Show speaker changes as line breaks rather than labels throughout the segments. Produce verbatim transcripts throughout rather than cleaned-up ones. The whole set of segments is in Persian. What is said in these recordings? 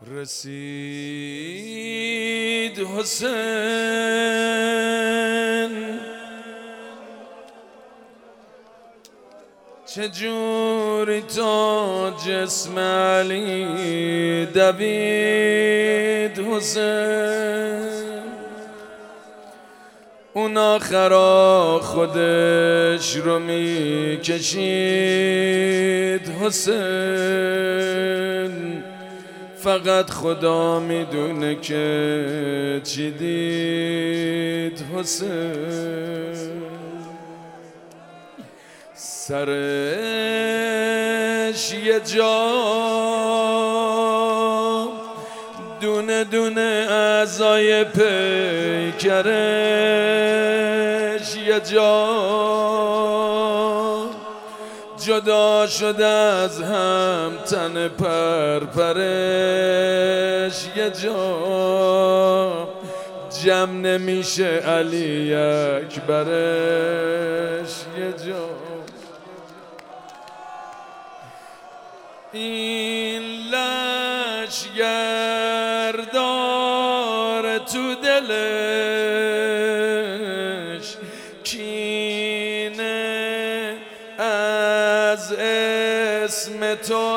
رسید حسین چجوری تا جسم علی دوید حسین، اون آخرا خودش رو میکشید حسین، فقط خدا میدونه که چی دید حسین. سرش یه جا دونه دونه اعضای پیکرش یه جا جدا شده از هم، تن پرپرش یه جا جمع نمیشه علی اکبرش یه جا. این لشگر داره تو دلش کینه از اسم تو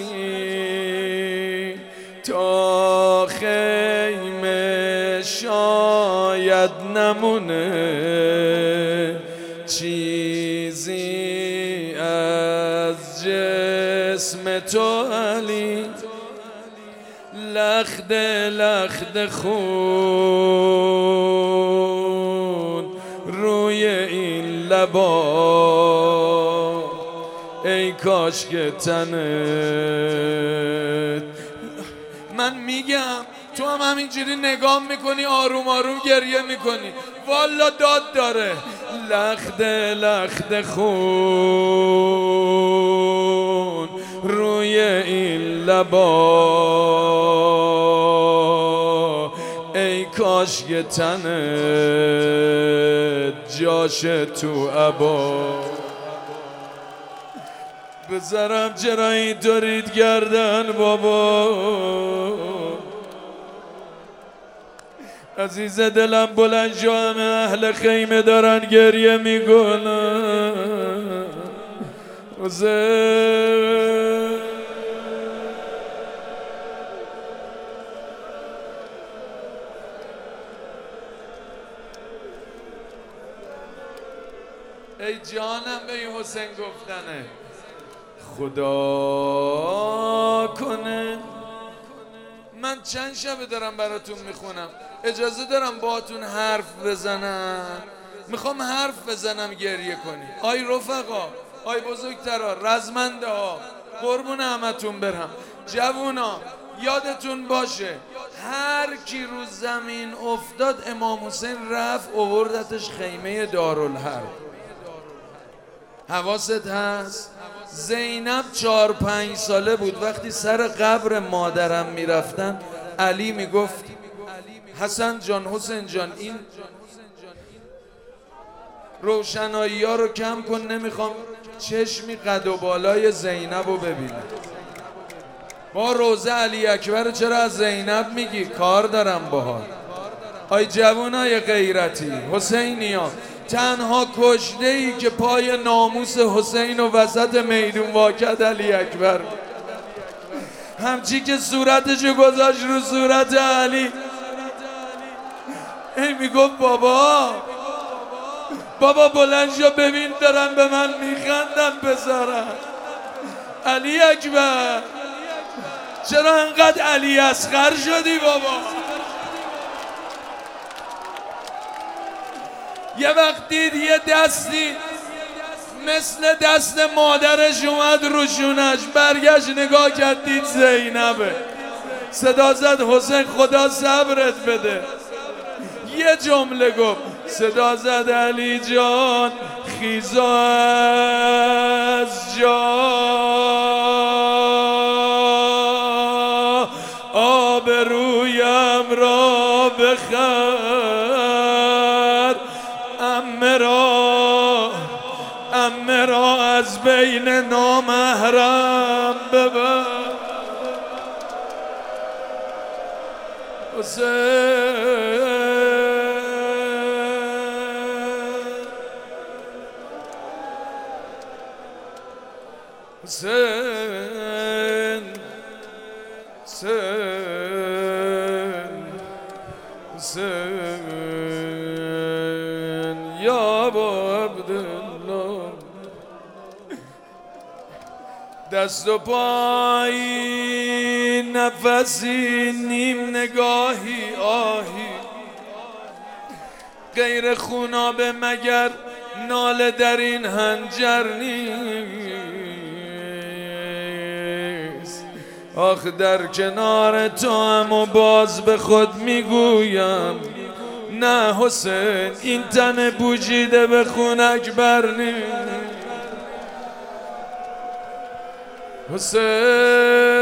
علی، تا خیمه شاید نمونه چیزی از جسم تو علی. لخت لخت خون روی این لبا، ای کاش که تنت. من میگم تو هم همینجوری نگاه میکنی، آروم آروم گریه میکنی، والا داد داره. لخت لخت خون روی این لبا، ای کاش یه تنت جاشه تو عبا. بذارم چرا اینطورید گردن بابا، عزیز دلم بلند شو، همه اهل خیمه دارن گریه میکنن. حسین ای جانم به این حسین گفتنه. خدا کنه من چند شبه دارم براتون میخونم، اجازه دارم باهاتون حرف بزنم، میخوام حرف بزنم گریه کنی. آی رفقا، آی بزرگترا، رزمنده ها، قربون همتون برم. جوونا یادتون باشه هر کی رو زمین افتاد امام حسین رفت اووردتش خیمه دارالحرب. حواست هست؟ زینب چهار پنج ساله بود وقتی سر قبر مادرم میرفتن، علی میگفت حسن جان، حسین جان، این روشنایی ها رو کم کن، نمیخوام چشمی قد و بالای زینب رو ببینم. با روزه علی اکبر چرا از زینب میگی؟ کار دارم باهات. آی جوانای غیرتی، حسینی ها، تنها کشته ای که پای ناموس حسین و وسط میدون واکد علی اکبر، همچی که صورتشو گذاشت رو صورت علی، ای میگفت بابا بابا بلند شو ببین دارن به من میخندن پسرم. علی اکبر چرا انقدر علی اصغر شدی بابا؟ یه وقت دید یه دستی مثل دست مادرش اومد روشونش، برگشت نگاه کرد دید زینبه، صدا زد حسین خدا صبرت بده. یه جمله گفت، صدا زد علی جان خیزا از جا، آبرویم را بخر، عمه را عمه را از بین نامحرم ببر. حسین حسین حسین یا ابا عبدالله دست و پایی نفسی نیم نگاهی آهی غیر خونابه مگر ناله در این هنجر نیست آخ در کنار تو هم و باز به خود میگویم نه حسین این تن بوجیده به خونک بر نیست حسین